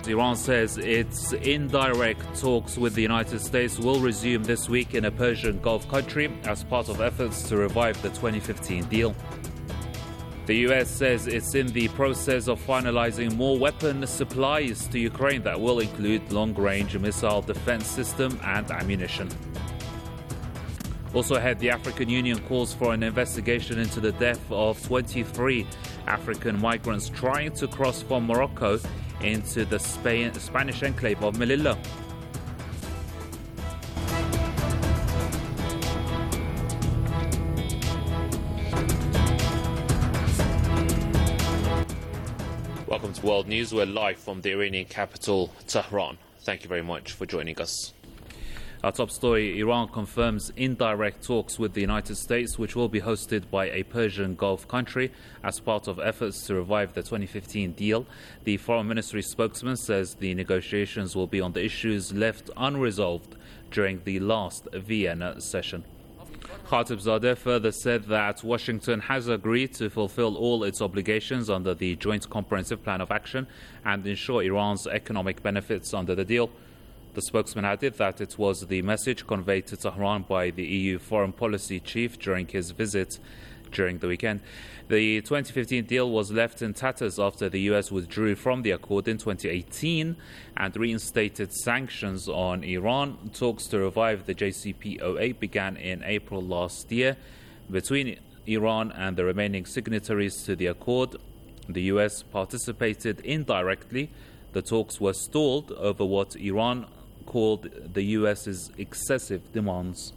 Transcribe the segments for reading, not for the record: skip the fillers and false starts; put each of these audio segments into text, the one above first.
Iran says its indirect talks with the United States will resume this week in a Persian Gulf country as part of efforts to revive the 2015 deal. The US says it's in the process of finalizing more weapon supplies to Ukraine that will include long-range missile defense system and ammunition. Also ahead, the African Union calls for an investigation into the death of 23 African migrants trying to cross from Morocco into the Spanish enclave of Melilla. Welcome to World News. We're live from the Iranian capital, Tehran. Thank you very much for joining us. Our top story, Iran confirms indirect talks with the United States, which will be hosted by a Persian Gulf country as part of efforts to revive the 2015 deal. The Foreign Ministry spokesman says the negotiations will be on the issues left unresolved during the last Vienna session. Khatibzadeh further said that Washington has agreed to fulfill all its obligations under the Joint Comprehensive Plan of Action and ensure Iran's economic benefits under the deal. The spokesman added that it was the message conveyed to Tehran by the EU foreign policy chief during his visit during the weekend. The 2015 deal was left in tatters after the US withdrew from the accord in 2018 and reinstated sanctions on Iran. Talks to revive the JCPOA began in April last year between Iran and the remaining signatories to the accord. The US participated indirectly. The talks were stalled over what Iran called the US's excessive demands.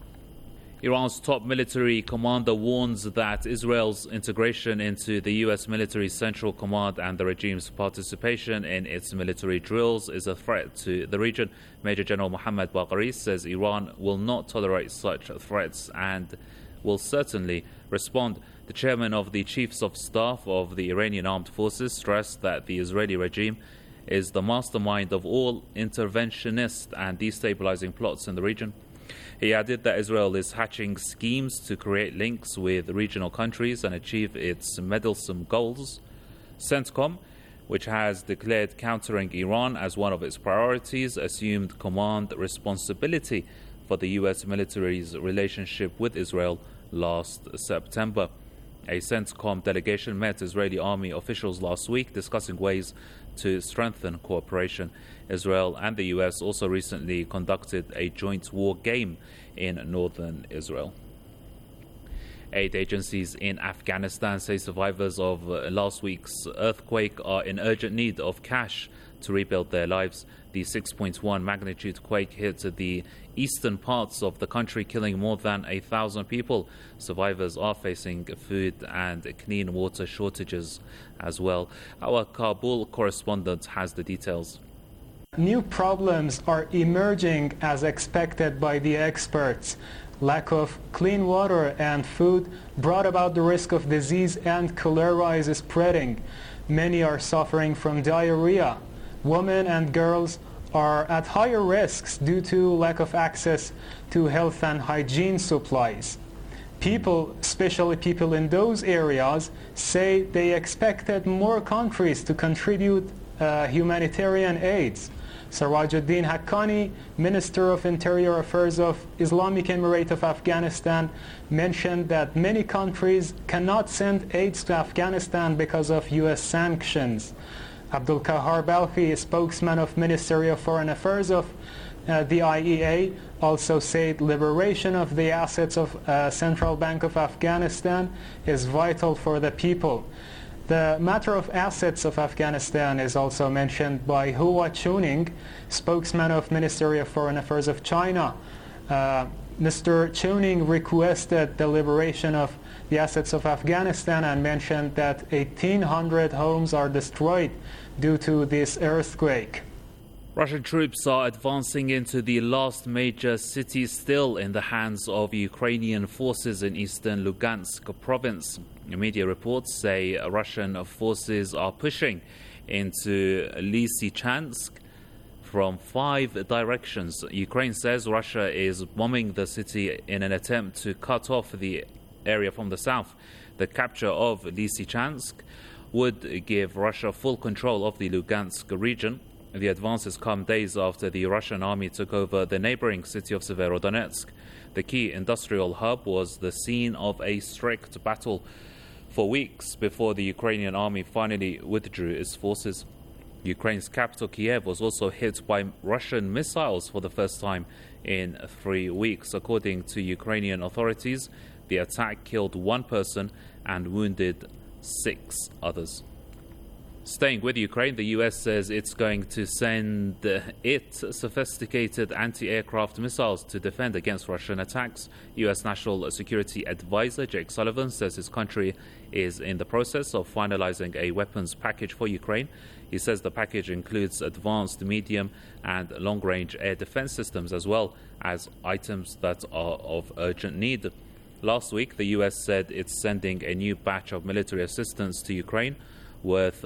Iran's top military commander warns that Israel's integration into the US military central command and the regime's participation in its military drills is a threat to the region. Major General Mohammad Bagheri says Iran will not tolerate such threats and will certainly respond. The chairman of the Chiefs of Staff of the Iranian Armed Forces stressed that the Israeli regime is the mastermind of all interventionist and destabilizing plots in the region. He added that Israel is hatching schemes to create links with regional countries and achieve its meddlesome goals. CENTCOM, which has declared countering Iran as one of its priorities, assumed command responsibility for the US military's relationship with Israel last September. A CENTCOM delegation met Israeli army officials last week discussing ways to strengthen cooperation. Israel and the US also recently conducted a joint war game in northern Israel. Aid agencies in Afghanistan say survivors of last week's earthquake are in urgent need of cash to rebuild their lives. The 6.1 magnitude quake hit the eastern parts of the country, killing more than 1,000 people. Survivors are facing food and clean water shortages as well. Our Kabul correspondent has the details. New problems are emerging as expected by the experts. Lack of clean water and food brought about the risk of disease, and cholera is spreading. Many are suffering from diarrhea. Women and girls are at higher risks due to lack of access to health and hygiene supplies. People, especially people in those areas, say they expected more countries to contribute humanitarian aids. Sirajuddin Haqqani, Minister of Interior Affairs of Islamic Emirate of Afghanistan, mentioned that many countries cannot send aids to Afghanistan because of US sanctions. Abdul Kahar Balkhi, spokesman of Ministry of Foreign Affairs of the IEA, also said liberation of the assets of Central Bank of Afghanistan is vital for the people. The matter of assets of Afghanistan is also mentioned by Hua Chuning, spokesman of Ministry of Foreign Affairs of China. Mr. Chuning requested the liberation of the assets of Afghanistan and mentioned that 1,800 homes are destroyed due to this earthquake. Russian troops are advancing into the last major city still in the hands of Ukrainian forces in eastern Lugansk province. Media reports say Russian forces are pushing into Lysychansk from 5 directions. Ukraine says Russia is bombing the city in an attempt to cut off the area from the south. The capture of Lysychansk would give Russia full control of the Lugansk region. The advances come days after the Russian army took over the neighboring city of Severodonetsk. The key industrial hub was the scene of a strict battle for weeks before the Ukrainian army finally withdrew its forces. Ukraine's capital, Kiev, was also hit by Russian missiles for the first time in 3 weeks. According to Ukrainian authorities, the attack killed 1 person and wounded 6 others. Staying with Ukraine, the US says it's going to send its sophisticated anti-aircraft missiles to defend against Russian attacks. US National Security Advisor Jake Sullivan says his country is in the process of finalizing a weapons package for Ukraine. He says the package includes advanced medium and long-range air defense systems, as well as items that are of urgent need. Last week, the US said it's sending a new batch of military assistance to Ukraine worth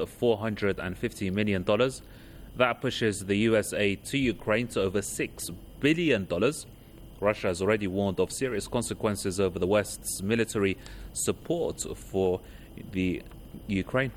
$450 million. That pushes the US aid to Ukraine to over $6 billion. Russia has already warned of serious consequences over the West's military support for the Ukraine.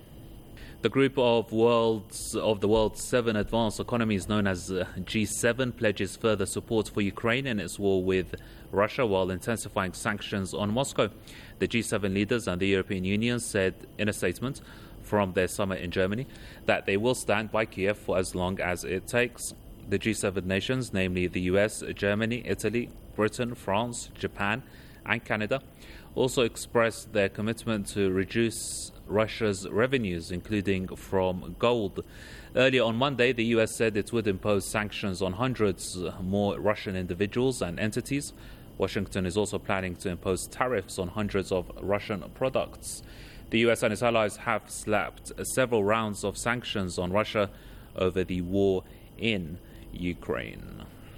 The group of the world's 7 advanced economies, known as G7, pledges further support for Ukraine in its war with Russia while intensifying sanctions on Moscow. The G7 leaders and the European Union said in a statement from their summit in Germany that they will stand by Kiev for as long as it takes. The G7 nations, namely the US, Germany, Italy, Britain, France, Japan and Canada, also expressed their commitment to reduce Russia's revenues, including from gold. Earlier on Monday, the US said it would impose sanctions on hundreds more Russian individuals and entities. Washington is also planning to impose tariffs on hundreds of Russian products. The US and its allies have slapped several rounds of sanctions on Russia over the war in Ukraine.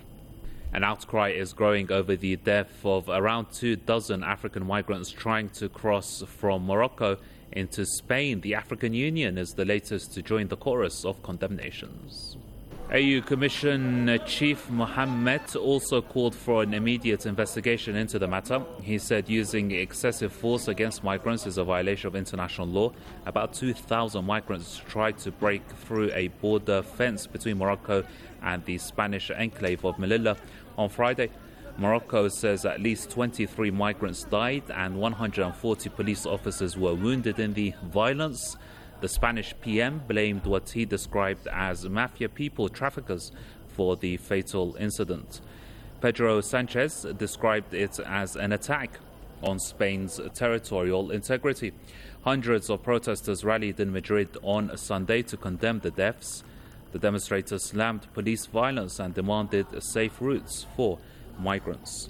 An outcry is growing over the death of around 24 African migrants trying to cross from Morocco into Spain. The African Union is the latest to join the chorus of condemnations. AU Commission Chief Mohammed also called for an immediate investigation into the matter. He said using excessive force against migrants is a violation of international law. About 2,000 migrants tried to break through a border fence between Morocco and the Spanish enclave of Melilla on Friday. Morocco says at least 23 migrants died and 140 police officers were wounded in the violence. The Spanish PM blamed what he described as mafia people traffickers for the fatal incident. Pedro Sanchez described it as an attack on Spain's territorial integrity. Hundreds of protesters rallied in Madrid on Sunday to condemn the deaths. The demonstrators slammed police violence and demanded safe routes for migrants.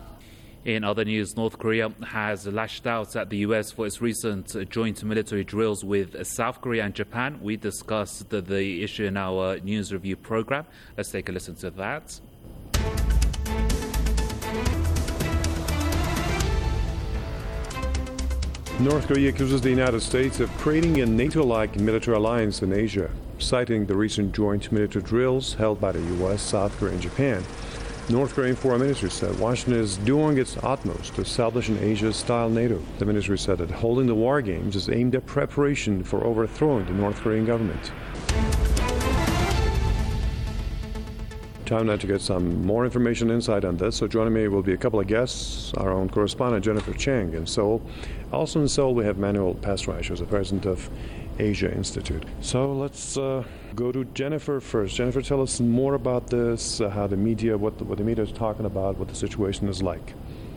In other news, North Korea has lashed out at the US for its recent joint military drills with South Korea and Japan. We discussed the issue in our news review program. Let's take a listen to that. North Korea accuses the United States of creating a NATO-like military alliance in Asia, citing the recent joint military drills held by the US, South Korea and Japan. North Korean Foreign Ministry said Washington is doing its utmost to establish an Asia-style NATO. The ministry said that holding the war games is aimed at preparation for overthrowing the North Korean government. Time now to get some more information and insight on this. So joining me will be a couple of guests, our own correspondent Jennifer Chang in Seoul. Also in Seoul we have Manuel Pastreich, who's the president of Asia Institute. So let's go to Jennifer first. Jennifer, tell us more about this, how the media, what the media is talking about, what the situation is like.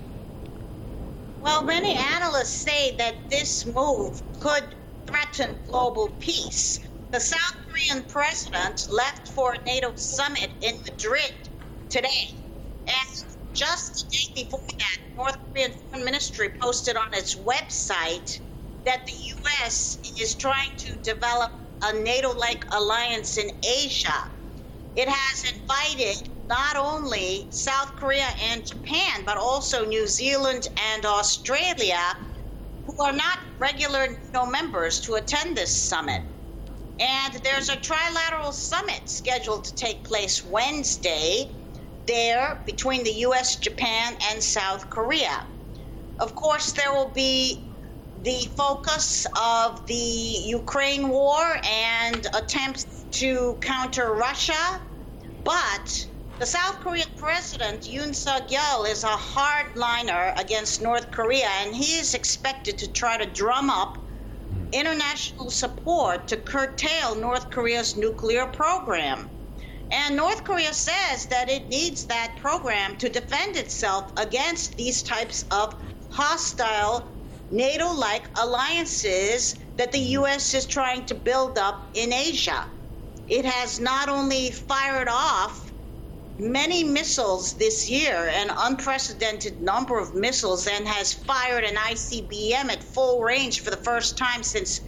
Well, many analysts say that this move could threaten global peace. The South Korean president left for a NATO summit in Madrid today. And just the day before that, North Korean Foreign Ministry posted on its website that the U.S. is trying to develop a NATO-like alliance in Asia. It has invited not only South Korea and Japan, but also New Zealand and Australia, who are not regular NATO members, to attend this summit. And there's a trilateral summit scheduled to take place Wednesday there between the U.S., Japan, and South Korea. Of course, there will be the focus of the Ukraine war and attempts to counter Russia, but the South Korean president, Yoon Suk-yeol, is a hardliner against North Korea, and he is expected to try to drum up international support to curtail North Korea's nuclear program. And North Korea says that it needs that program to defend itself against these types of hostile NATO-like alliances that the U.S. is trying to build up in Asia. It has not only fired off many missiles this year, an unprecedented number of missiles, and has fired an ICBM at full range for the first time since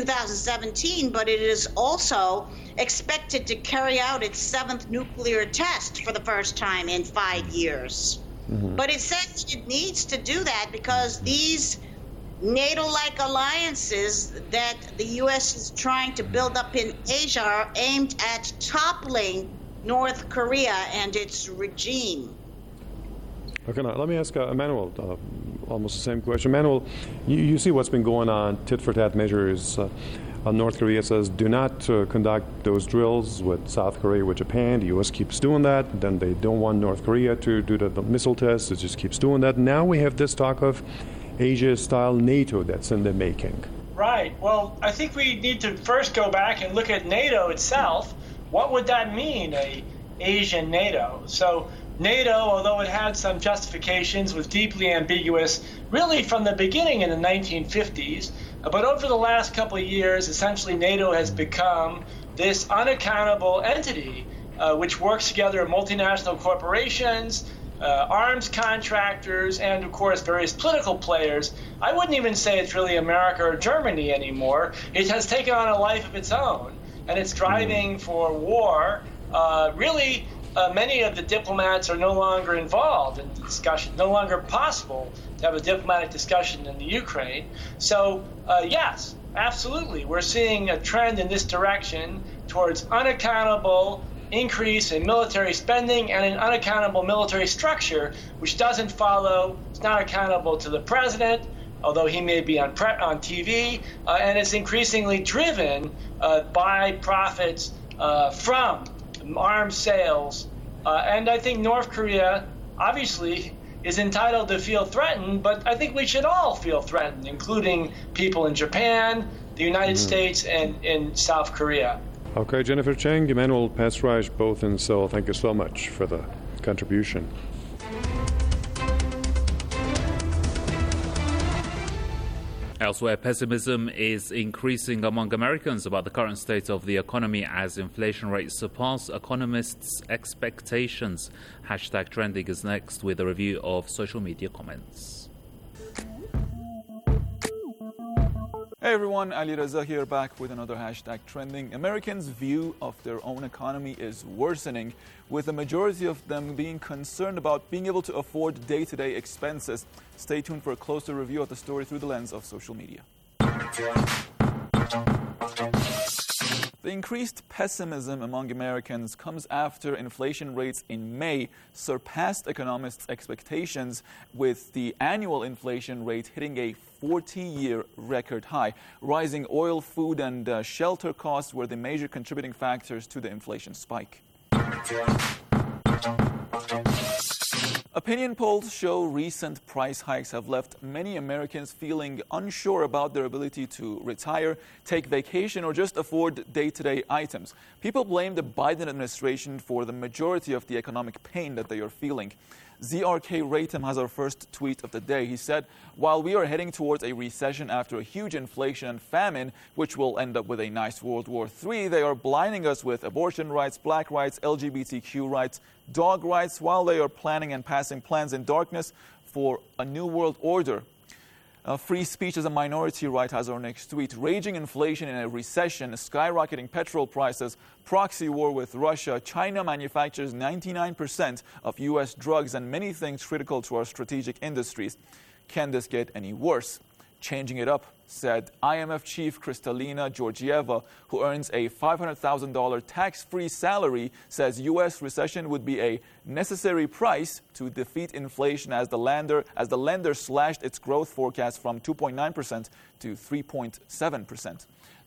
2017, but it is also expected to carry out its 7th nuclear test for the first time in 5 years. But it says it needs to do that because these NATO-like alliances that the U.S. is trying to build up in Asia are aimed at toppling North Korea and its regime. Okay, now let me ask Emmanuel almost the same question. Emmanuel, you see what's been going on, tit-for-tat measures. North Korea says do not conduct those drills with South Korea, with Japan. The U.S. keeps doing that. Then they don't want North Korea to do the missile tests. It just keeps doing that. Now we have this talk of Asia-style NATO that's in the making. Right. Well, I think we need to first go back and look at NATO itself. What would that mean, a Asian NATO? So NATO, although it had some justifications, was deeply ambiguous really from the beginning in the 1950s. But over the last couple of years, essentially NATO has become this unaccountable entity which works together multinational corporations, arms contractors, and, of course, various political players. I wouldn't even say it's really America or Germany anymore. It has taken on a life of its own, and it's driving for war. Many of the diplomats are no longer involved in the discussion, no longer possible to have a diplomatic discussion in the Ukraine. So, yes, absolutely, we're seeing a trend in this direction towards unaccountable increase in military spending and an unaccountable military structure, which doesn't follow, it's not accountable to the president, although he may be on TV, and it's increasingly driven by profits from arms sales. And I think North Korea, obviously, is entitled to feel threatened, but I think we should all feel threatened, including people in Japan, the United States, and in South Korea. Okay, Jennifer Chang, Emmanuel Pastraj, both in Seoul. Thank you so much for the contribution. Elsewhere, pessimism is increasing among Americans about the current state of the economy as inflation rates surpass economists' expectations. Hashtag Trending is next with a review of social media comments. Hey everyone, Ali Reza here, back with another Hashtag Trending. Americans' view of their own economy is worsening, with the majority of them being concerned about being able to afford day-to-day expenses. Stay tuned for a closer review of the story through the lens of social media. The increased pessimism among Americans comes after inflation rates in May surpassed economists' expectations, with the annual inflation rate hitting a 40-year record high. Rising oil, food, and shelter costs were the major contributing factors to the inflation spike. Opinion polls show recent price hikes have left many Americans feeling unsure about their ability to retire, take vacation, or just afford day-to-day items. People blame the Biden administration for the majority of the economic pain that they are feeling. ZRK Ratem has our first tweet of the day. He said, while we are heading towards a recession after a huge inflation and famine, which will end up with a nice World War III, they are blinding us with abortion rights, black rights, LGBTQ rights, dog rights, while they are planning and passing plans in darkness for a new world order. Free speech as a minority right has our next tweet. Raging inflation in a recession, skyrocketing petrol prices, proxy war with Russia. China manufactures 99% of U.S. drugs and many things critical to our strategic industries. Can this get any worse? Changing it up, said IMF chief Kristalina Georgieva, who earns a $500,000 tax-free salary, says U.S. recession would be a necessary price to defeat inflation as the lender slashed its growth forecast from 2.9% to 3.7%.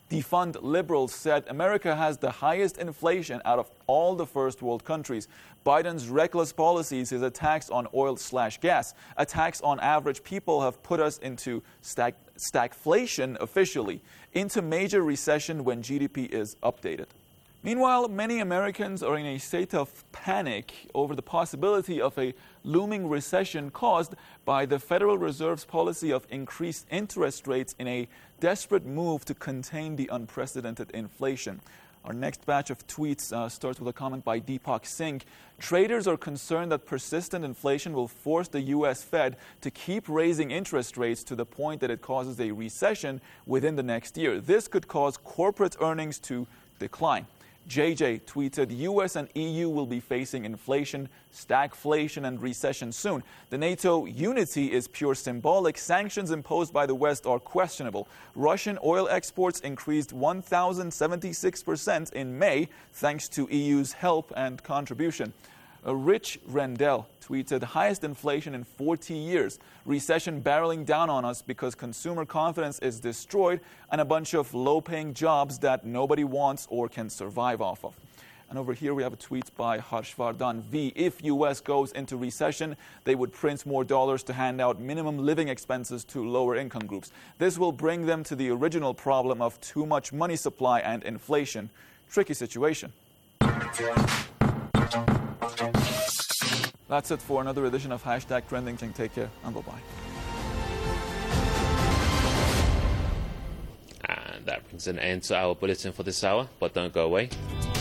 Defund Liberals said America has the highest inflation out of all the first world countries. Biden's reckless policies, his attacks on oil/gas, attacks on average people have put us into stagflation officially, into major recession when GDP is updated. Meanwhile, many Americans are in a state of panic over the possibility of a looming recession caused by the Federal Reserve's policy of increased interest rates in a desperate move to contain the unprecedented inflation. Our next batch of tweets starts with a comment by Deepak Singh. Traders are concerned that persistent inflation will force the U.S. Fed to keep raising interest rates to the point that it causes a recession within the next year. This could cause corporate earnings to decline. JJ tweeted, U.S. and EU will be facing inflation, stagflation, and recession soon. The NATO unity is pure symbolic. Sanctions imposed by the West are questionable. Russian oil exports increased 1,076% in May thanks to EU's help and contribution. Rich Rendell tweeted, highest inflation in 40 years. Recession barreling down on us because consumer confidence is destroyed and a bunch of low-paying jobs that nobody wants or can survive off of. And over here we have a tweet by Harshvardhan V. If U.S. goes into recession, they would print more dollars to hand out minimum living expenses to lower income groups. This will bring them to the original problem of too much money supply and inflation. Tricky situation. That's it for another edition of #Trending. Take care and bye-bye. And that brings an end to our bulletin for this hour, but don't go away.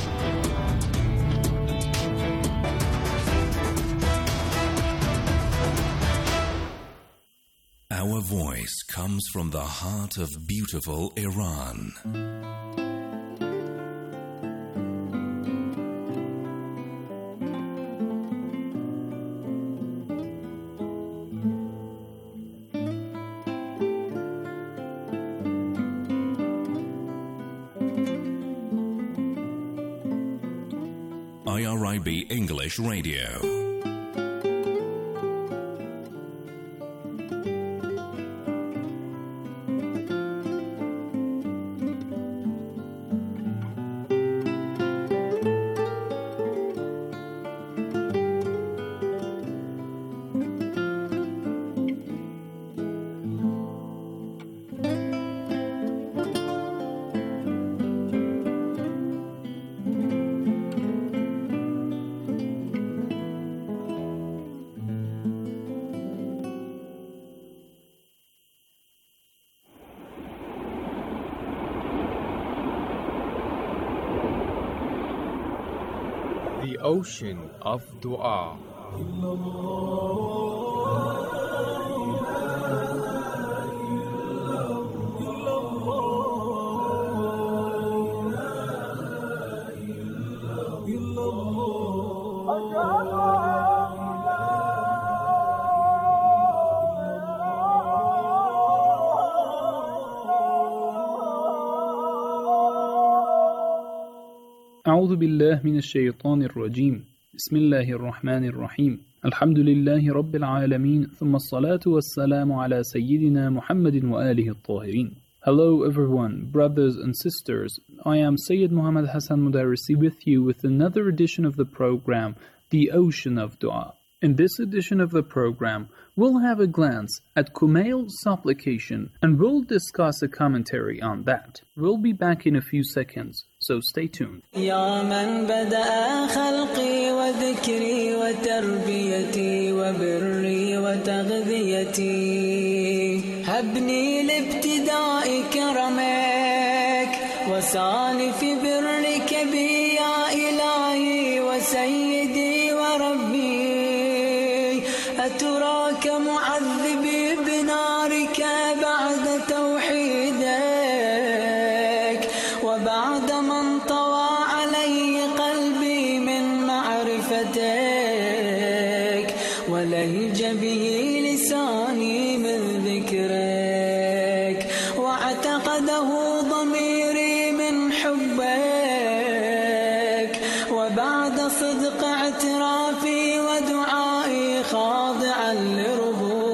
Our voice comes from the heart of beautiful Iran. IRIB English Radio. The ocean of dua. أعوذ بالله من الشيطان الرجيم بسم الله الرحمن الرحيم الحمد لله رب العالمين ثم الصلاة والسلام على سيدنا محمد وآله الطاهرين. Hello everyone, brothers and sisters. I am Sayyid Muhammad Hassan Mudarrisi with you with another edition of the program, The Ocean of Dua. In this edition of the program, we'll have a glance at Kumail's supplication and we'll discuss a commentary on that. We'll be back in a few seconds, so stay tuned. يا من بدأ خلقي وذكري وتربيتي وبري وتغذيتي هبني لابتداء كرمك وسعني في برك بي يا إلهي وسيدي وربي أتراك معذبي بنارك بعد توحيدك وبعد من طوى علي قلبي من معرفتك ولهج به لساني من ذكرك واعتقده ضميري من حبك وبعد صدق اعترافي ودعائي خاضعا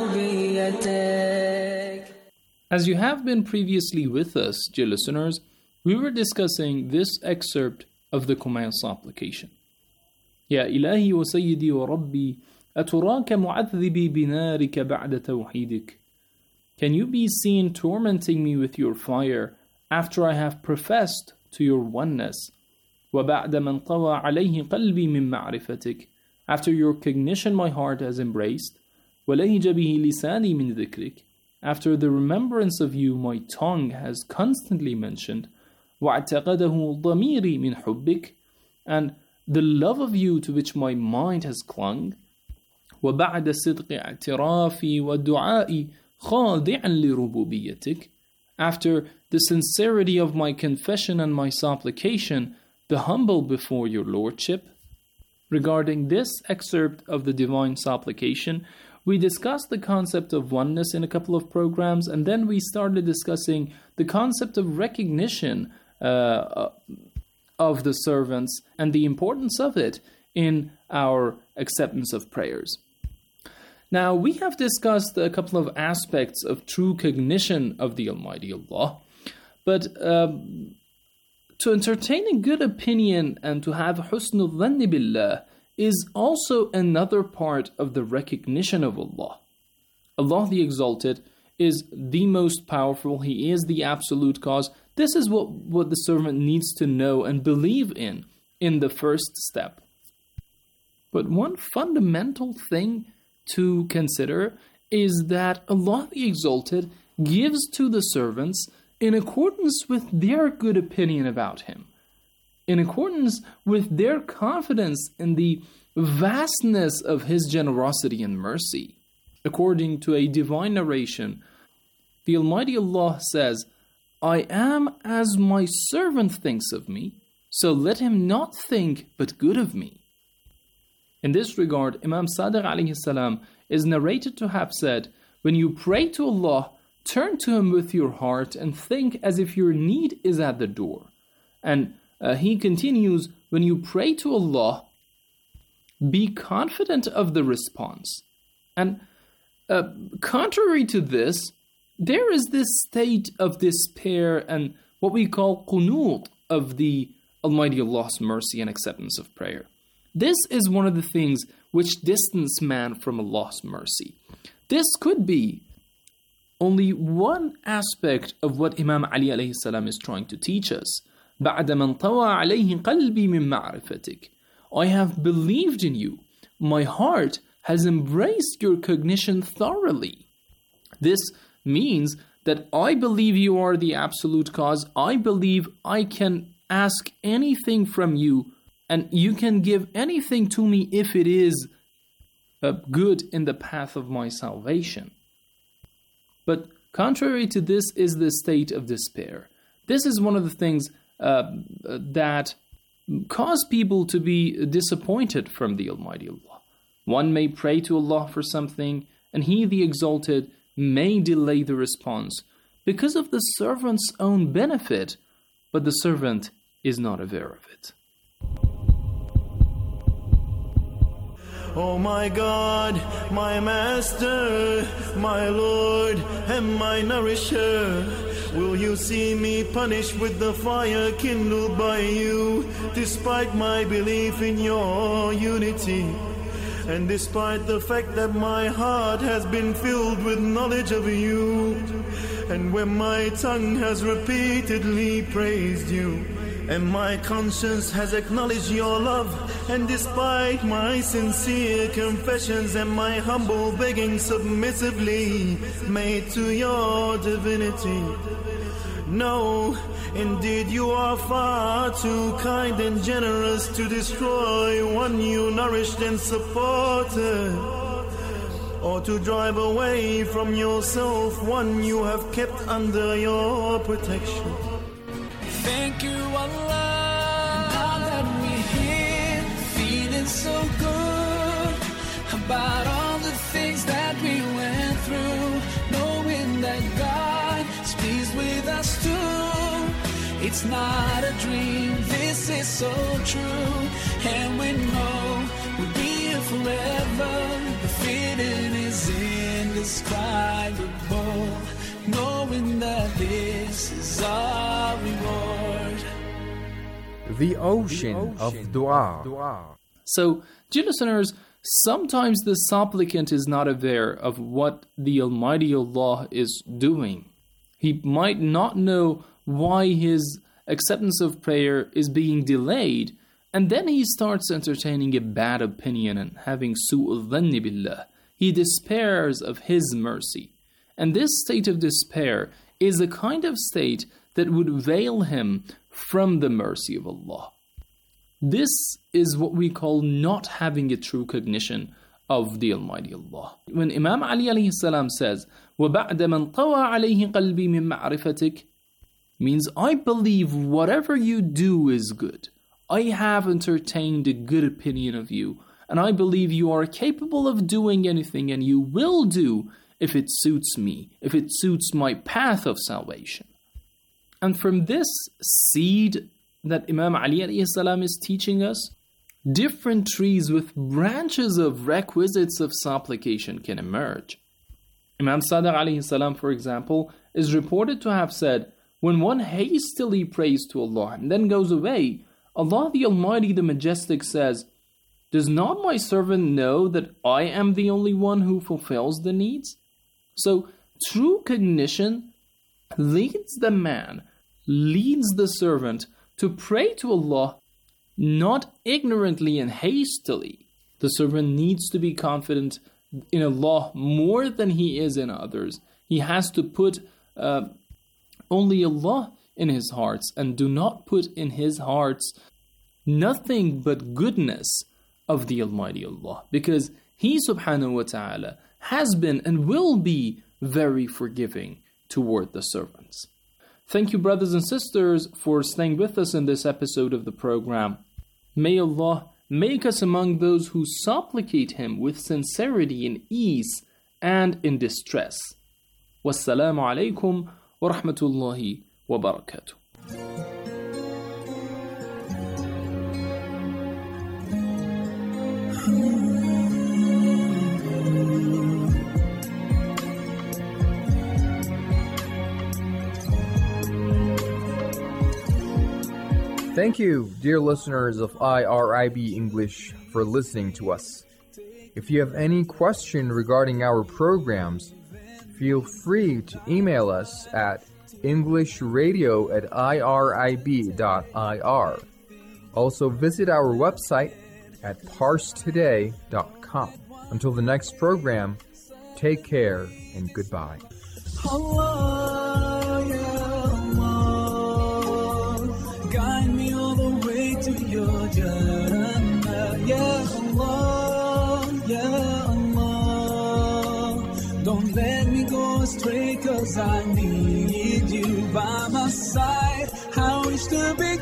لربوبيتك. As you have been previously with us, dear listeners, we were discussing this excerpt of the command supplication. يا إلهي وسيدي وربي أتراك معذبي بنارك بعد توحيدك. Can you be seen tormenting me with your fire after I have professed to your oneness? وبعد من طوى عليه قلبي من معرفتك. After your cognition my heart has embraced. ولهج به لساني من ذكرك. After the remembrance of you my tongue has constantly mentioned. واعتقده ضميري من حبك. And the love of you to which my mind has clung. وبعد صدق اعترافي ودعائي خاضعا لربوبيتك. After the sincerity of my confession and my supplication, the humble before your lordship. Regarding this excerpt of the divine supplication, we discussed the concept of oneness in a couple of programs, and then we started discussing the concept of recognition of the servants and the importance of it in our acceptance of prayers. Now, we have discussed a couple of aspects of true cognition of the Almighty Allah, but to entertain a good opinion and to have husnul dhanni billah is also another part of the recognition of Allah. Allah the Exalted is the most powerful. He is the absolute cause. This is what the servant needs to know and believe in the first step. But one fundamental thing to consider is that Allah the Exalted gives to the servants in accordance with their good opinion about Him, in accordance with their confidence in the vastness of His generosity and mercy. According to a divine narration, the Almighty Allah says, I am as my servant thinks of me, so let him not think but good of me. In this regard, Imam Sadiq alayhi salam is narrated to have said, when you pray to Allah, turn to Him with your heart and think as if your need is at the door. And he continues, when you pray to Allah, be confident of the response. And contrary to this, there is this state of despair and what we call qunut of the Almighty Allah's mercy and acceptance of prayer. This is one of the things which distance man from Allah's mercy. This could be only one aspect of what Imam Ali alayhi salam is trying to teach us. بعد من طوى عليه قلبي من معرفتك. I have believed in you. My heart has embraced your cognition thoroughly. This means that I believe you are the absolute cause. I believe I can ask anything from you and you can give anything to me if it is good in the path of my salvation. But contrary to this is the state of despair. This is one of the things that cause people to be disappointed from the Almighty Allah. One may pray to Allah for something, and He, the Exalted, may delay the response because of the servant's own benefit, but the servant is not aware of it. Oh my God, my Master, my Lord, and my Nourisher, will you see me punished with the fire kindled by you, despite my belief in your unity, and despite the fact that my heart has been filled with knowledge of you, and when my tongue has repeatedly praised you, and my conscience has acknowledged your love, and despite my sincere confessions and my humble begging submissively made to your divinity. No, indeed you are far too kind and generous to destroy one you nourished and supported, or to drive away from yourself one you have kept under your protection. Thank you, Allah. Now that we're here, feeling so good about all the things that we went through, knowing that God is pleased with us too. It's not a dream, this is so true, and we know we'll be here forever. The feeling is indescribable, knowing that this is our reward. The ocean of dua. So, dear listeners, sometimes the supplicant is not aware of what the Almighty Allah is doing. He might not know why his acceptance of prayer is being delayed, and then he starts entertaining a bad opinion and having su'ul dhanni billah. He despairs of His mercy. And this state of despair is a kind of state that would veil him from the mercy of Allah. This is what we call not having a true cognition of the Almighty Allah. When Imam Ali alayhi salam says, وَبَعْدَ مَنْ طَوَى عَلَيْهِ قَلْبِي مِنْ مَعْرِفَتِكَ, means I believe whatever you do is good. I have entertained a good opinion of you, and I believe you are capable of doing anything, and you will do if it suits me, if it suits my path of salvation. And from this seed that Imam Ali alayhi salam is teaching us, different trees with branches of requisites of supplication can emerge. Imam Sadiq alayhi salam, for example, is reported to have said, when one hastily prays to Allah and then goes away, Allah the Almighty, the Majestic says, does not my servant know that I am the only one who fulfills the needs? So, true cognition leads the man, leads the servant to pray to Allah, not ignorantly and hastily. The servant needs to be confident in Allah more than he is in others. He has to put only Allah in his hearts, and do not put in his hearts nothing but goodness of the Almighty Allah, because He subhanahu wa ta'ala has been and will be very forgiving toward the servants. Thank you, brothers and sisters, for staying with us in this episode of the program. May Allah make us among those who supplicate Him with sincerity in ease and in distress. Wassalamu alaikum wa rahmatullahi wa barakatuh. Thank you, dear listeners of IRIB English, for listening to us. If you have any question regarding our programs, feel free to email us at englishradio@irib.ir. Also visit our website at parstoday.com. Until the next program, take care and goodbye. Allah, ya Allah, guide me all the way to your Jannah. Ya Allah, ya Allah, don't let me go astray, 'cause I need you by my side. I wish to be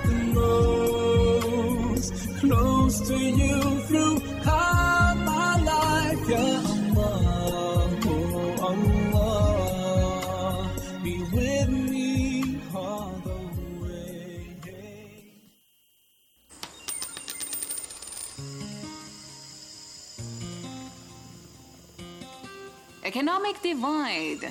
close to you throughout my life. Ya Allah, oh Allah, be with me all the way. Economic divide.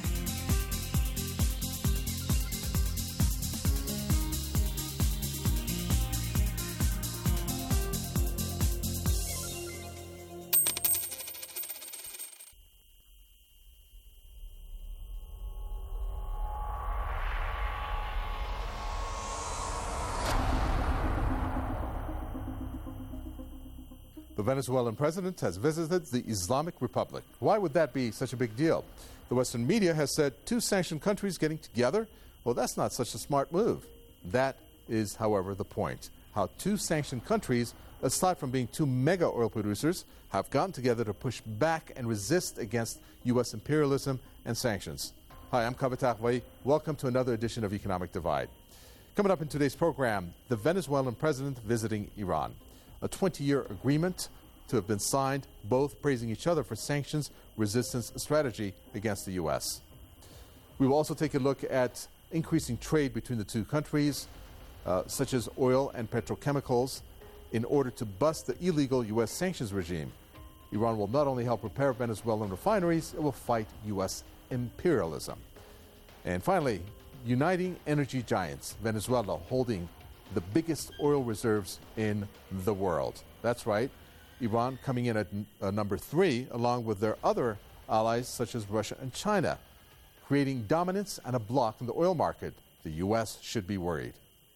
The Venezuelan president has visited the Islamic Republic. Why would that be such a big deal? The Western media has said two sanctioned countries getting together? Well, that's not such a smart move. That is, however, the point. How two sanctioned countries, aside from being two mega oil producers, have gotten together to push back and resist against U.S. imperialism and sanctions. Hi, I'm Kaveh Taghwaee. Welcome to another edition of Economic Divide. Coming up in today's program, the Venezuelan president visiting Iran. A 20-year agreement to have been signed, both praising each other for sanctions resistance strategy against the U.S. We will also take a look at increasing trade between the two countries, such as oil and petrochemicals, in order to bust the illegal U.S. sanctions regime. Iran will not only help repair Venezuelan refineries, it will fight U.S. imperialism. And finally, uniting energy giants, Venezuela holding the biggest oil reserves in the world. That's right, Iran coming in at number 3, along with their other allies such as Russia and China, creating dominance and a block in the oil market. The U.S. should be worried.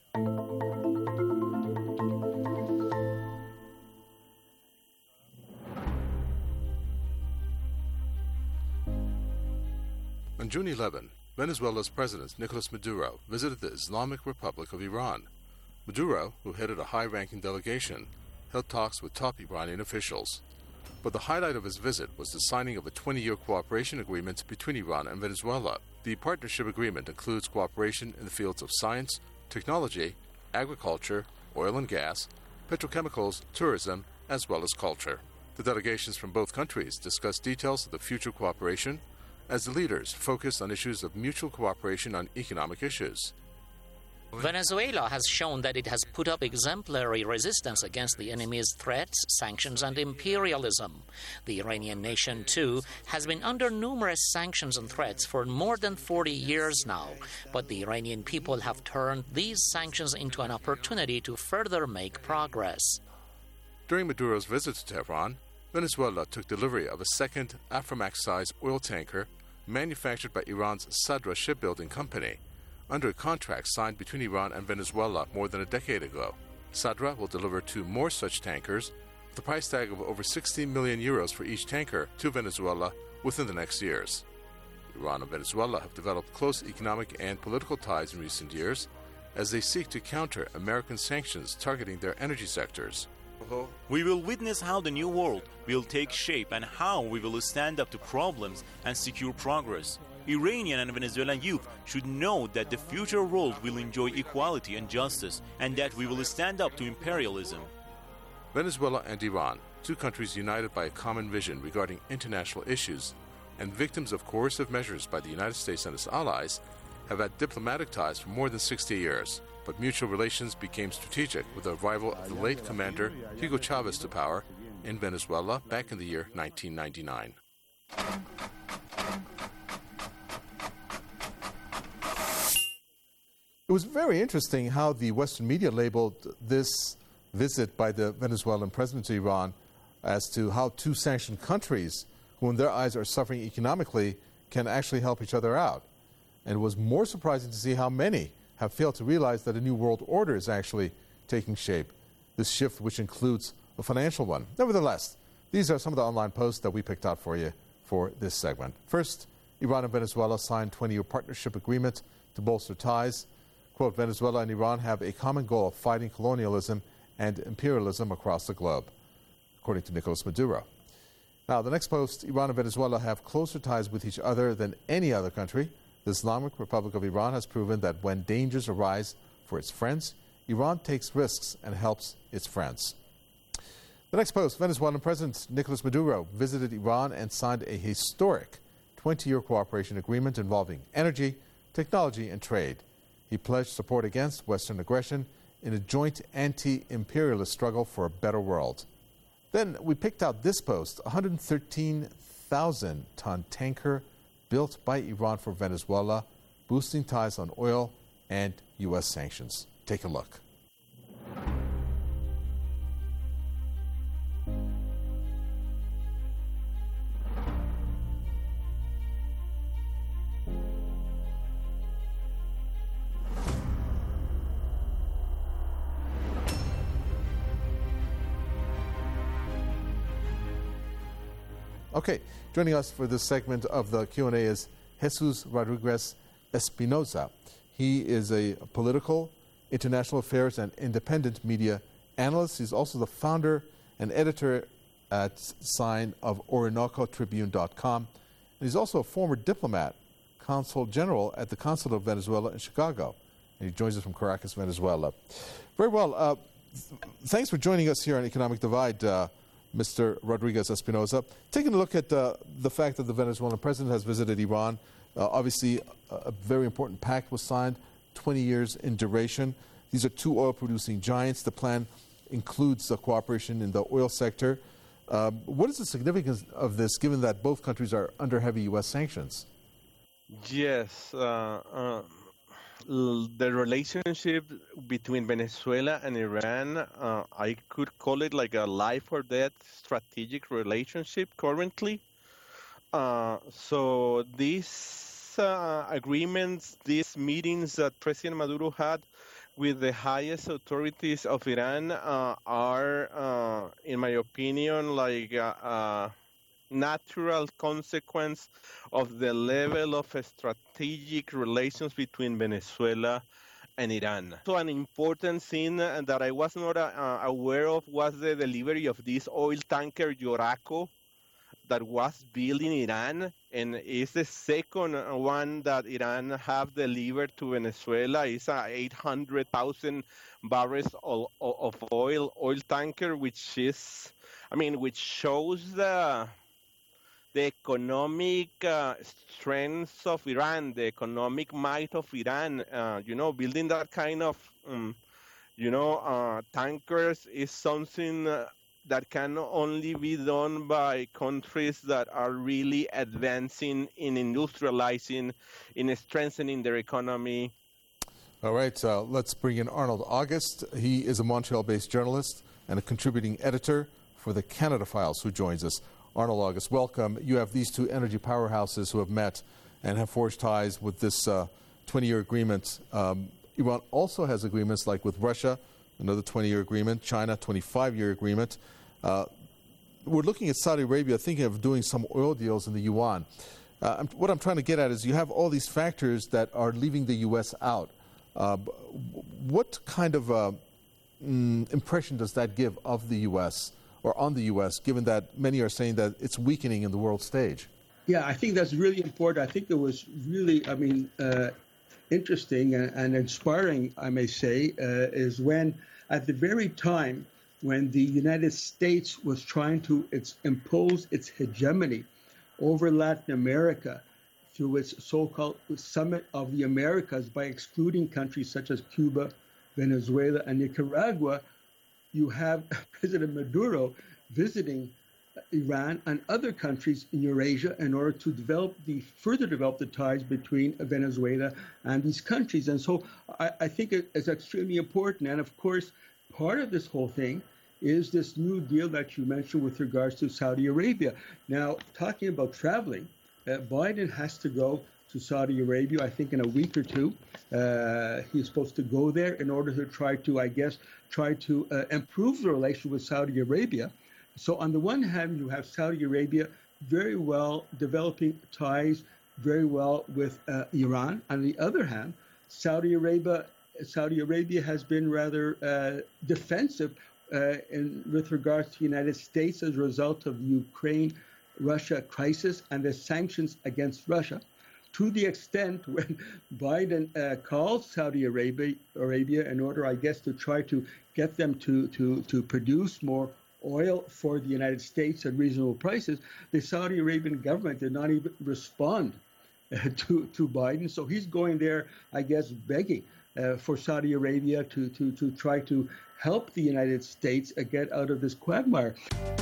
On June 11, Venezuela's President Nicolas Maduro visited the Islamic Republic of Iran. Maduro, who headed a high-ranking delegation, held talks with top Iranian officials. But the highlight of his visit was the signing of a 20-year cooperation agreement between Iran and Venezuela. The partnership agreement includes cooperation in the fields of science, technology, agriculture, oil and gas, petrochemicals, tourism, as well as culture. The delegations from both countries discussed details of the future cooperation as the leaders focused on issues of mutual cooperation on economic issues. Venezuela has shown that it has put up exemplary resistance against the enemy's threats, sanctions, and imperialism. The Iranian nation, too, has been under numerous sanctions and threats for more than 40 years now. But the Iranian people have turned these sanctions into an opportunity to further make progress. During Maduro's visit to Tehran, Venezuela took delivery of a second Aframax-sized oil tanker manufactured by Iran's Sadra shipbuilding company, under a contract signed between Iran and Venezuela more than a decade ago. Sadra will deliver 2 more such tankers, with a price tag of over 16 million euros for each tanker, to Venezuela within the next years. Iran and Venezuela have developed close economic and political ties in recent years as they seek to counter American sanctions targeting their energy sectors. We will witness how the new world will take shape and how we will stand up to problems and secure progress. Iranian and Venezuelan youth should know that the future world will enjoy equality and justice, and that we will stand up to imperialism. Venezuela and Iran, 2 countries united by a common vision regarding international issues and victims of coercive measures by the United States and its allies, have had diplomatic ties for more than 60 years. But mutual relations became strategic with the arrival of the late commander Hugo Chavez to power in Venezuela back in the year 1999. It was very interesting how the Western media labeled this visit by the Venezuelan president to Iran as to how 2 sanctioned countries, who in their eyes are suffering economically, can actually help each other out. And it was more surprising to see how many have failed to realize that a new world order is actually taking shape, this shift which includes a financial one. Nevertheless, these are some of the online posts that we picked out for you for this segment. First, Iran and Venezuela signed 20-year partnership agreement to bolster ties. Quote, Venezuela and Iran have a common goal of fighting colonialism and imperialism across the globe, according to Nicolas Maduro. Now, the next post, Iran and Venezuela have closer ties with each other than any other country. The Islamic Republic of Iran has proven that when dangers arise for its friends, Iran takes risks and helps its friends. The next post, Venezuelan President Nicolas Maduro visited Iran and signed a historic 20-year cooperation agreement involving energy, technology, and trade. He pledged support against Western aggression in a joint anti-imperialist struggle for a better world. Then we picked out this post, a 113,000-ton tanker built by Iran for Venezuela, boosting ties on oil and U.S. sanctions. Take a look. Okay, joining us for this segment of the Q&A is Jesus Rodriguez Espinoza. He is a political, international affairs, and independent media analyst. He's also the founder and editor at sign of OrinocoTribune.com. And he's also a former diplomat, consul general at the Consulate of Venezuela in Chicago. And he joins us from Caracas, Venezuela. Very well. Thanks for joining us here on Economic Divide, Mr. Rodriguez Espinoza. Taking a look at the fact that the Venezuelan president has visited Iran, obviously a very important pact was signed, 20 years in duration. These are 2 oil-producing giants. The plan includes cooperation in the oil sector. What is the significance of this, given that both countries are under heavy U.S. sanctions? Yes. the relationship between Venezuela and Iran, I could call it like a life or death strategic relationship currently. So these agreements, these meetings that President Maduro had with the highest authorities of Iran are, in my opinion, like a natural consequence of the level of strategic relations between Venezuela and Iran. So an important thing that I was not aware of was the delivery of this oil tanker Yoraco that was built in Iran, and is the second one that Iran have delivered to Venezuela. It's a 800,000 barrels of oil tanker, which shows the economic strength of Iran, the economic might of Iran. Building that kind of, tankers is something that can only be done by countries that are really advancing in industrializing, in strengthening their economy. All right, let's bring in Arnold August. He is a Montreal-based journalist and a contributing editor for the Canada Files, who joins us. Arnold August, welcome. You have these two energy powerhouses who have met and have forged ties with this 20-year agreement. Iran also has agreements like with Russia, another 20-year agreement, China, 25-year agreement. We're looking at Saudi Arabia thinking of doing some oil deals in the yuan. What I'm trying to get at is you have all these factors that are leaving the U.S. out. What kind of impression does that give of the U.S. or on the U.S., given that many are saying that it's weakening in the world stage? Yeah, I think that's really important. I think it was really, interesting and inspiring, I may say, is when at the very time when the United States was trying to impose its hegemony over Latin America through its so-called Summit of the Americas by excluding countries such as Cuba, Venezuela, and Nicaragua, you have President Maduro visiting Iran and other countries in Eurasia in order to further develop the ties between Venezuela and these countries. And so I think it's extremely important. And of course, part of this whole thing is this new deal that you mentioned with regards to Saudi Arabia. Now, talking about traveling, Biden has to go to Saudi Arabia, I think in a week or two. He's supposed to go there in order to try to improve the relationship with Saudi Arabia. So on the one hand, you have Saudi Arabia very well developing ties very well with Iran. On the other hand, Saudi Arabia has been rather defensive with regards to the United States as a result of the Ukraine-Russia crisis and the sanctions against Russia, to the extent when Biden calls Saudi Arabia in order, I guess, to try to get them to produce more oil for the United States at reasonable prices. The Saudi Arabian government did not even respond to Biden. So he's going there, I guess, begging for Saudi Arabia to try to help the United States get out of this quagmire.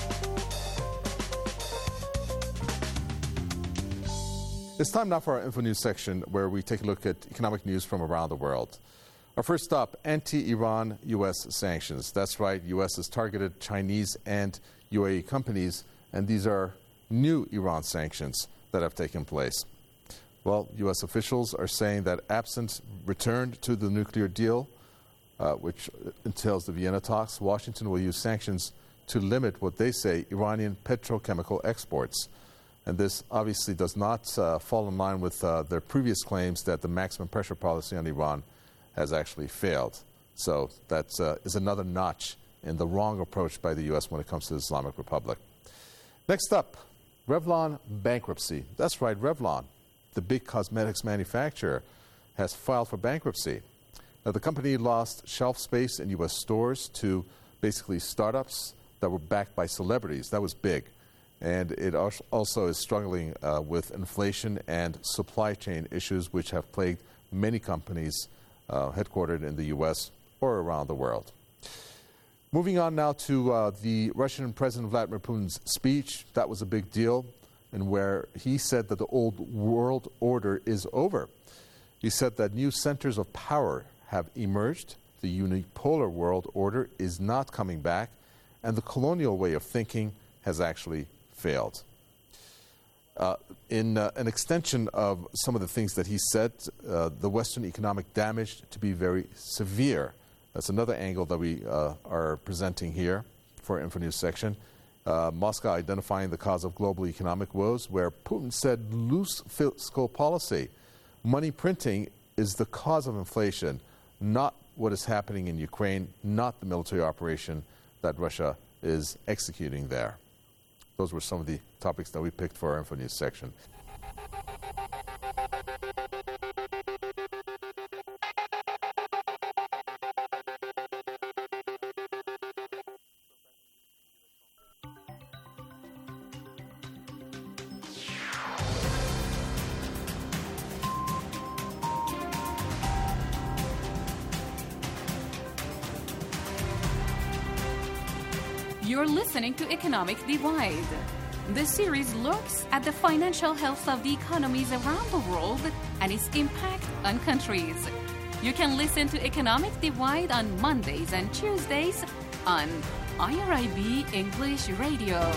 It's time now for our Info News section, where we take a look at economic news from around the world. Our first stop, anti-Iran U.S. sanctions. That's right, U.S. has targeted Chinese and UAE companies, and these are new Iran sanctions that have taken place. Well, U.S. officials are saying that absent return to the nuclear deal, which entails the Vienna talks, Washington will use sanctions to limit what they say Iranian petrochemical exports. And this obviously does not fall in line with their previous claims that the maximum pressure policy on Iran has actually failed. So that is another notch in the wrong approach by the U.S. when it comes to the Islamic Republic. Next up, Revlon bankruptcy. That's right, Revlon, the big cosmetics manufacturer, has filed for bankruptcy. Now, the company lost shelf space in U.S. stores to basically startups that were backed by celebrities. That was big. And it also is struggling with inflation and supply chain issues, which have plagued many companies headquartered in the U.S. or around the world. Moving on now to the Russian President Vladimir Putin's speech. That was a big deal, and where he said that the old world order is over. He said that new centers of power have emerged, the unipolar world order is not coming back, and the colonial way of thinking has actually failed. In an extension of some of the things that he said, the Western economic damage to be very severe. That's another angle that we are presenting here for our InfoNews section. Moscow identifying the cause of global economic woes, where Putin said loose fiscal policy, money printing is the cause of inflation, not what is happening in Ukraine, not the military operation that Russia is executing there. Those were some of the topics that we picked for our InfoNews section. You're listening to Economic Divide. This series looks at the financial health of the economies around the world and its impact on countries. You can listen to Economic Divide on Mondays and Tuesdays on IRIB English Radio.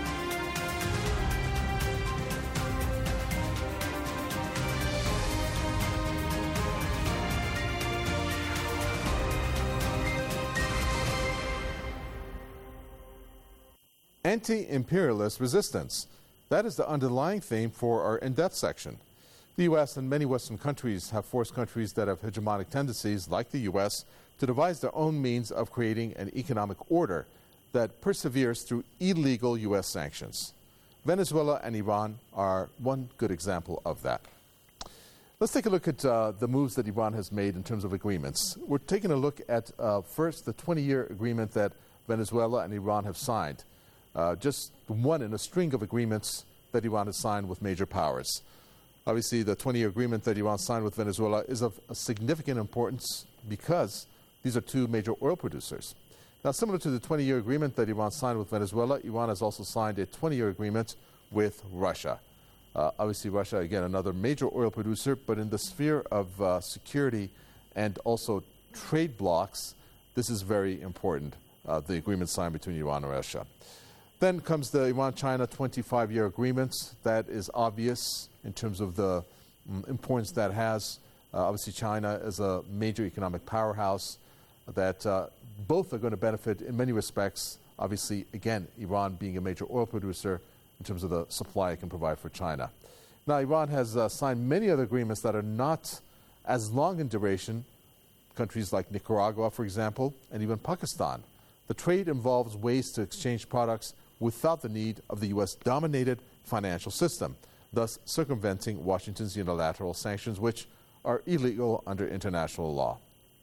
Anti-imperialist resistance. That is the underlying theme for our in-depth section. The U.S. and many Western countries have forced countries that have hegemonic tendencies, like the U.S., to devise their own means of creating an economic order that perseveres through illegal U.S. sanctions. Venezuela and Iran are one good example of that. Let's take a look at the moves that Iran has made in terms of agreements. We're taking a look at first the 20-year agreement that Venezuela and Iran have signed. Just one in a string of agreements that Iran has signed with major powers. Obviously, the 20-year agreement that Iran signed with Venezuela is of a significant importance because these are two major oil producers. Now, similar to the 20-year agreement that Iran signed with Venezuela, Iran has also signed a 20-year agreement with Russia. Obviously, Russia, again, another major oil producer, but in the sphere of security and also trade blocks, this is very important, the agreement signed between Iran and Russia. Then comes the Iran-China 25-year agreement. That is obvious in terms of the importance that has. Obviously, China is a major economic powerhouse that both are going to benefit in many respects. Obviously, again, Iran being a major oil producer in terms of the supply it can provide for China. Now, Iran has signed many other agreements that are not as long in duration, countries like Nicaragua, for example, and even Pakistan. The trade involves ways to exchange products without the need of the U.S.-dominated financial system, thus circumventing Washington's unilateral sanctions, which are illegal under international law.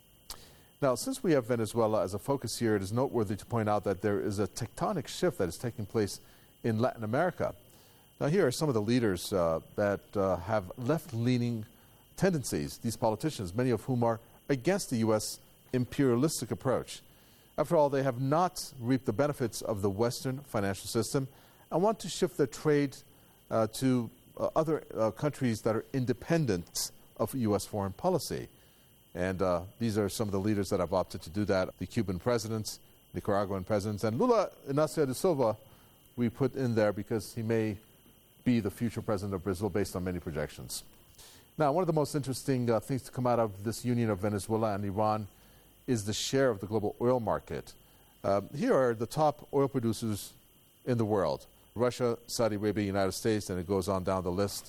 Now, since we have Venezuela as a focus here, it is noteworthy to point out that there is a tectonic shift that is taking place in Latin America. Now, here are some of the leaders that have left-leaning tendencies, these politicians, many of whom are against the U.S. imperialistic approach. After all, they have not reaped the benefits of the Western financial system and want to shift their trade to other countries that are independent of U.S. foreign policy. And these are some of the leaders that have opted to do that. The Cuban presidents, Nicaraguan presidents, and Lula Inácio da Silva we put in there because he may be the future president of Brazil based on many projections. Now, one of the most interesting things to come out of this union of Venezuela and Iran is the share of the global oil market. Here are the top oil producers in the world: Russia, Saudi Arabia, United States, and it goes on down the list.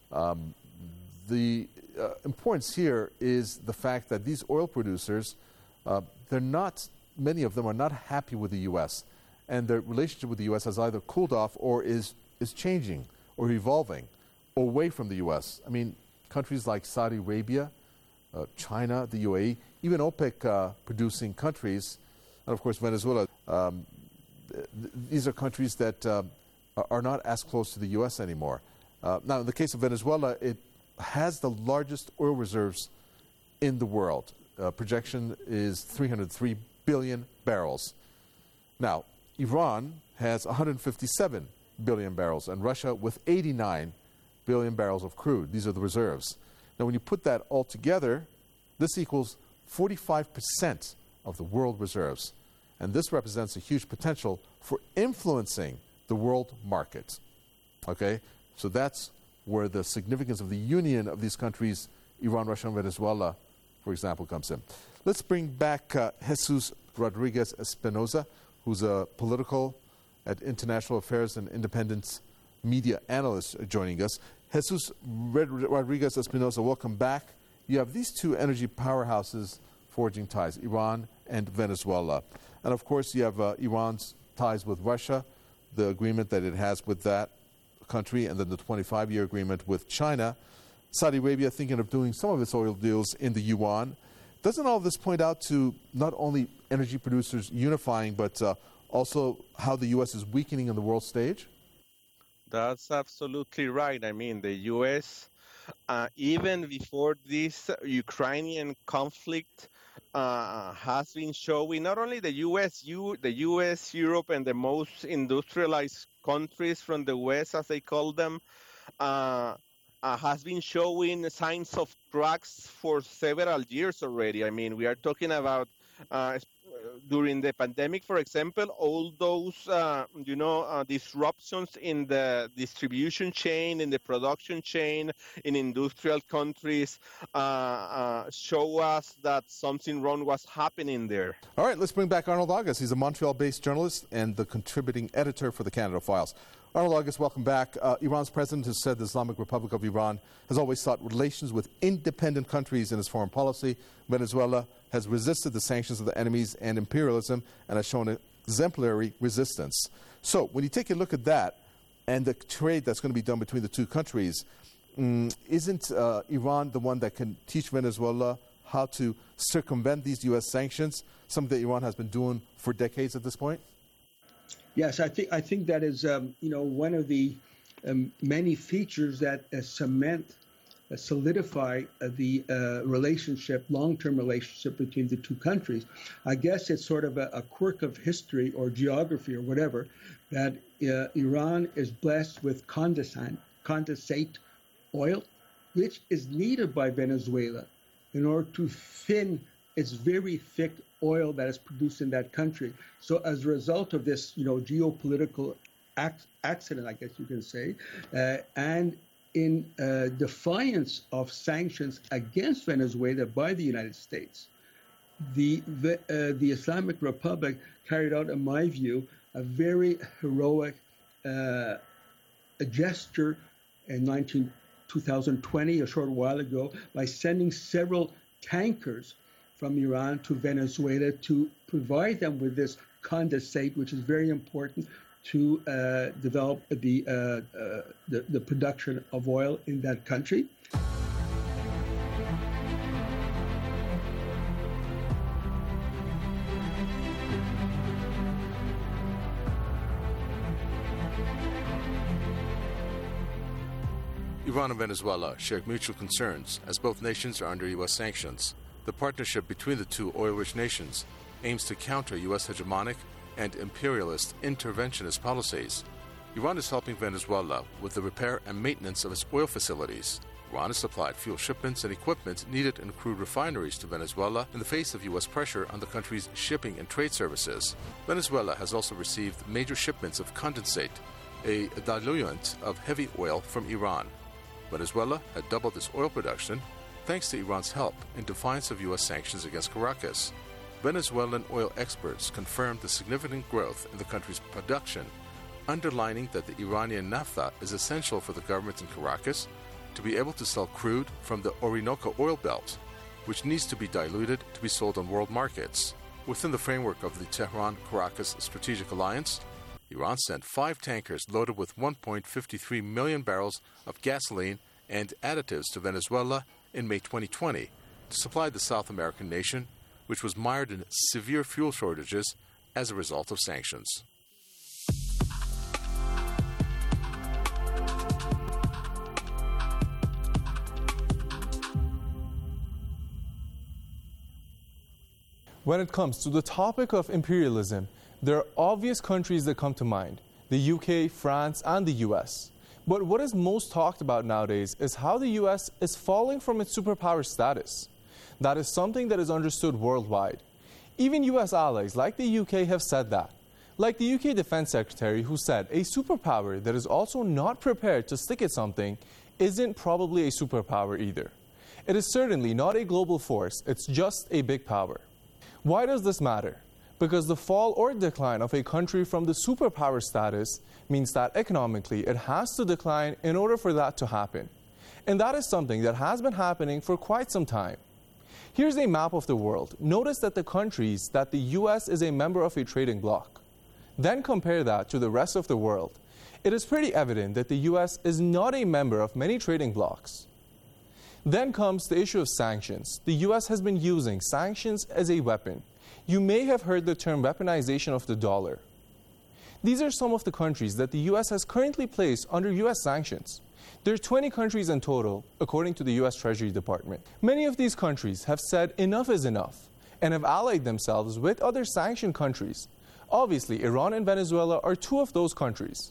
The importance here is the fact that these oil producers, many of them are not happy with the U.S., and their relationship with the U.S. has either cooled off or is changing or evolving away from the U.S. I mean, countries like Saudi Arabia, China, the UAE, even OPEC producing countries, and of course Venezuela, these are countries that are not as close to the U.S. anymore. Now, in the case of Venezuela, it has the largest oil reserves in the world. Projection is 303 billion barrels. Now, Iran has 157 billion barrels, and Russia with 89 billion barrels of crude. These are the reserves. Now, when you put that all together, this equals 45% of the world reserves. And this represents a huge potential for influencing the world market. Okay? So that's where the significance of the union of these countries, Iran, Russia, and Venezuela, for example, comes in. Let's bring back Jesus Rodriguez Espinosa, who's a political at International Affairs and independent media analyst joining us. Jesus Rodriguez Espinosa, welcome back. You have these two energy powerhouses forging ties, Iran and Venezuela. And of course, you have Iran's ties with Russia, the agreement that it has with that country, and then the 25-year agreement with China. Saudi Arabia thinking of doing some of its oil deals in the yuan. Doesn't all of this point out to not only energy producers unifying, but also how the U.S. is weakening on the world stage? That's absolutely right. I mean, the U.S., even before this Ukrainian conflict, has been showing not only the U.S., Europe, and the most industrialized countries from the West, as they call them, has been showing signs of cracks for several years already. I mean, we are talking about during the pandemic, for example, all those, disruptions in the distribution chain, in the production chain, in industrial countries show us that something wrong was happening there. All right, let's bring back Arnold August. He's a Montreal-based journalist and the contributing editor for the Canada Files. Arnold August, welcome back. Iran's president has said the Islamic Republic of Iran has always sought relations with independent countries in its foreign policy. Venezuela has resisted the sanctions of the enemies and imperialism and has shown exemplary resistance. So when you take a look at that and the trade that's going to be done between the two countries, isn't Iran the one that can teach Venezuela how to circumvent these U.S. sanctions, something that Iran has been doing for decades at this point? Yes, I think that is one of the many features that solidify the long-term relationship between the two countries. I guess it's sort of a quirk of history or geography or whatever that Iran is blessed with condensate oil, which is needed by Venezuela in order to thin its very thick oil that is produced in that country. So as a result of this, geopolitical accident, I guess you can say, and in defiance of sanctions against Venezuela by the United States, the Islamic Republic carried out, in my view, a very heroic gesture in 2020, a short while ago, by sending several tankers from Iran to Venezuela to provide them with this condensate, which is very important to develop the production of oil in that country. Iran and Venezuela share mutual concerns as both nations are under U.S. sanctions. The partnership between the two oil-rich nations aims to counter U.S. hegemonic and imperialist interventionist policies. Iran is helping Venezuela with the repair and maintenance of its oil facilities. Iran has supplied fuel shipments and equipment needed in crude refineries to Venezuela in the face of U.S. pressure on the country's shipping and trade services. Venezuela has also received major shipments of condensate, a diluent of heavy oil from Iran. Venezuela had doubled its oil production thanks to Iran's help in defiance of U.S. sanctions against Caracas. Venezuelan oil experts confirmed the significant growth in the country's production, underlining that the Iranian naphtha is essential for the government in Caracas to be able to sell crude from the Orinoco oil belt, which needs to be diluted to be sold on world markets. Within the framework of the Tehran-Caracas Strategic Alliance, Iran sent 5 tankers loaded with 1.53 million barrels of gasoline and additives to Venezuela in May 2020 to supply the South American nation, which was mired in severe fuel shortages as a result of sanctions. When it comes to the topic of imperialism, there are obvious countries that come to mind: the UK, France, and the US. But what is most talked about nowadays is how the US is falling from its superpower status. That is something that is understood worldwide. Even US allies like the UK have said that. Like the UK Defense Secretary, who said a superpower that is also not prepared to stick at something isn't probably a superpower either. It is certainly not a global force, it's just a big power. Why does this matter? Because the fall or decline of a country from the superpower status means that economically it has to decline in order for that to happen. And that is something that has been happening for quite some time. Here's a map of the world. Notice that the countries that the US is a member of a trading bloc. Then compare that to the rest of the world. It is pretty evident that the US is not a member of many trading blocs. Then comes the issue of sanctions. The US has been using sanctions as a weapon. You may have heard the term weaponization of the dollar. These are some of the countries that the US has currently placed under US sanctions. There are 20 countries in total, according to the US Treasury Department. Many of these countries have said enough is enough and have allied themselves with other sanctioned countries. Obviously, Iran and Venezuela are two of those countries.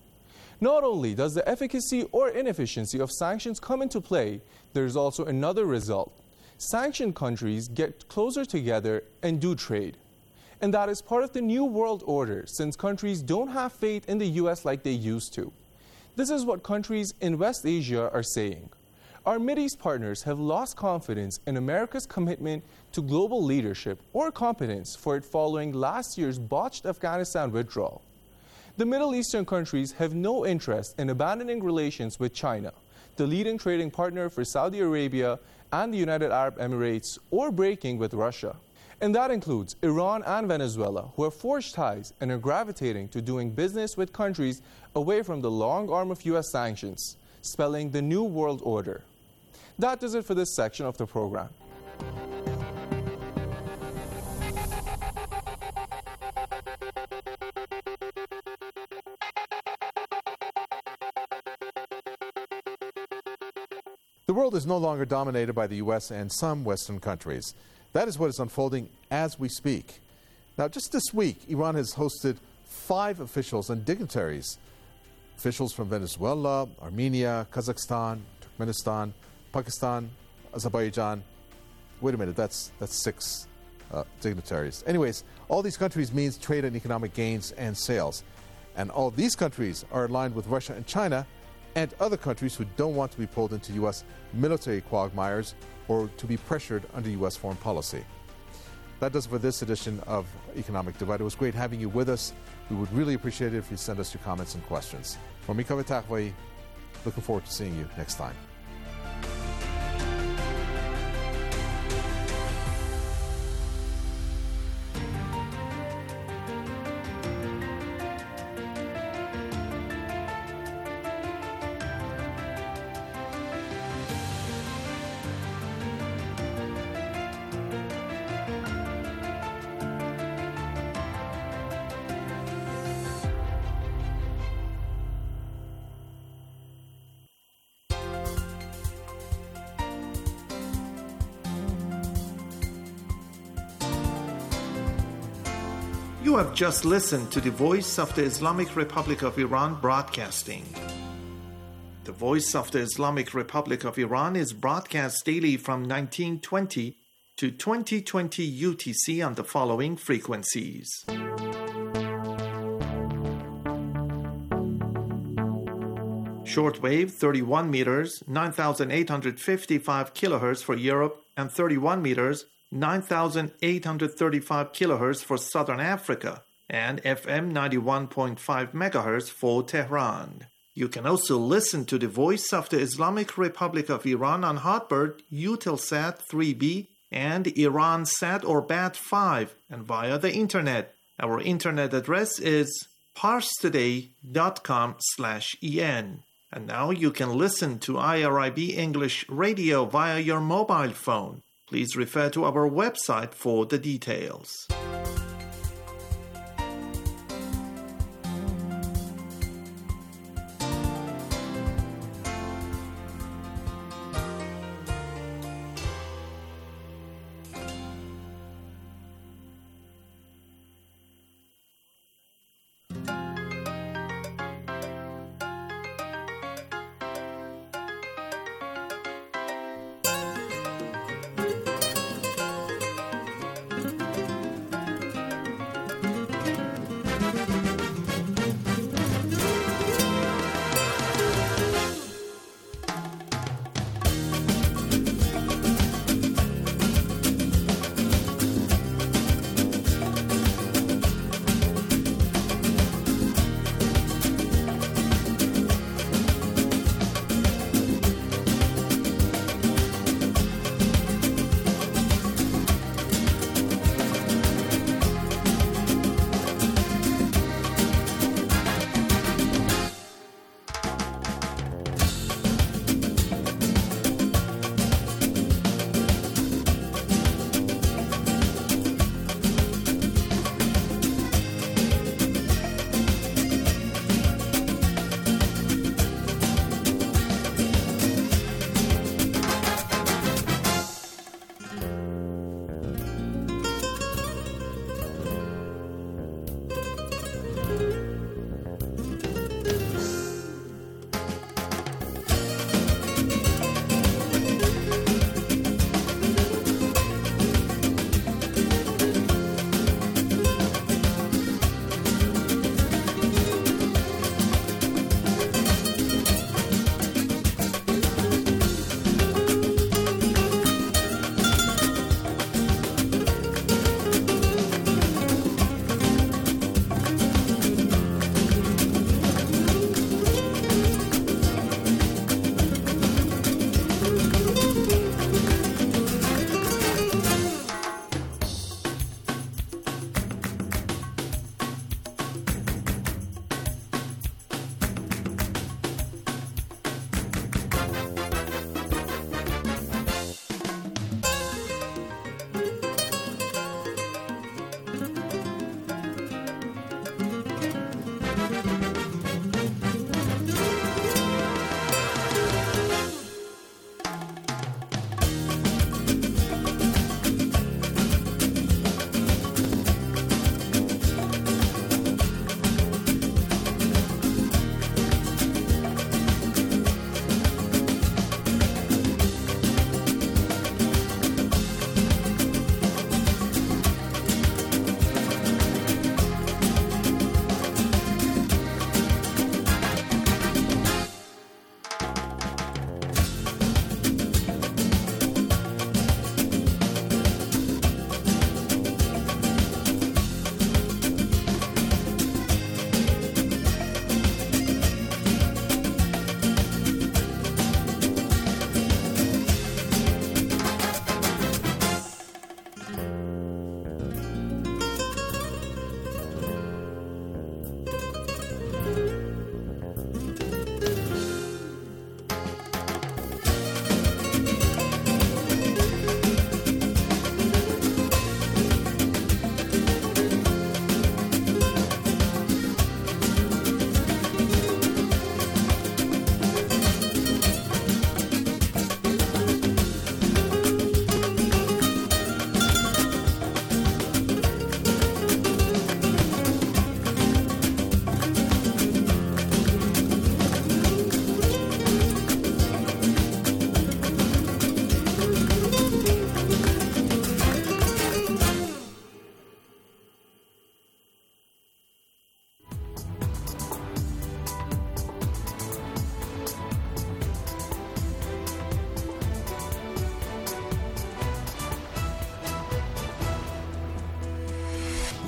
Not only does the efficacy or inefficiency of sanctions come into play, there is also another result. Sanctioned countries get closer together and do trade. And that is part of the new world order, since countries don't have faith in the US like they used to. This is what countries in West Asia are saying. Our Mideast partners have lost confidence in America's commitment to global leadership or competence for it following last year's botched Afghanistan withdrawal. The Middle Eastern countries have no interest in abandoning relations with China, the leading trading partner for Saudi Arabia and the United Arab Emirates, or breaking with Russia. And that includes Iran and Venezuela, who have forged ties and are gravitating to doing business with countries away from the long arm of US sanctions, spelling the New World Order. That does it for this section of the program. The world is no longer dominated by the U.S. and some Western countries. That is what is unfolding as we speak. Now, just this week, Iran has hosted 5 officials and dignitaries. Officials from Venezuela, Armenia, Kazakhstan, Turkmenistan, Pakistan, Azerbaijan. Wait a minute, that's 6 dignitaries. Anyways, all these countries means trade and economic gains and sales. And all these countries are aligned with Russia and China and other countries who don't want to be pulled into U.S. military quagmires or to be pressured under U.S. foreign policy. That does it for this edition of Economic Divide. It was great having you with us. We would really appreciate it if you send us your comments and questions. From Mikhail Takvai, looking forward to seeing you next time. You have just listened to the Voice of the Islamic Republic of Iran broadcasting. The Voice of the Islamic Republic of Iran is broadcast daily from 1920 to 2020 UTC on the following frequencies. Shortwave 31 meters, 9,855 kilohertz for Europe, and 31 meters, 9,835 kilohertz for Southern Africa, and FM 91.5 megahertz for Tehran. You can also listen to the Voice of the Islamic Republic of Iran on Hotbird, Eutelsat 3B, and Iransat or BAT5, and via the Internet. Our Internet address is parstoday.com/en. And now you can listen to IRIB English Radio via your mobile phone. Please refer to our website for the details.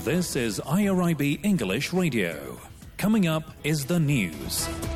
This is IRIB English Radio. Coming up is the news.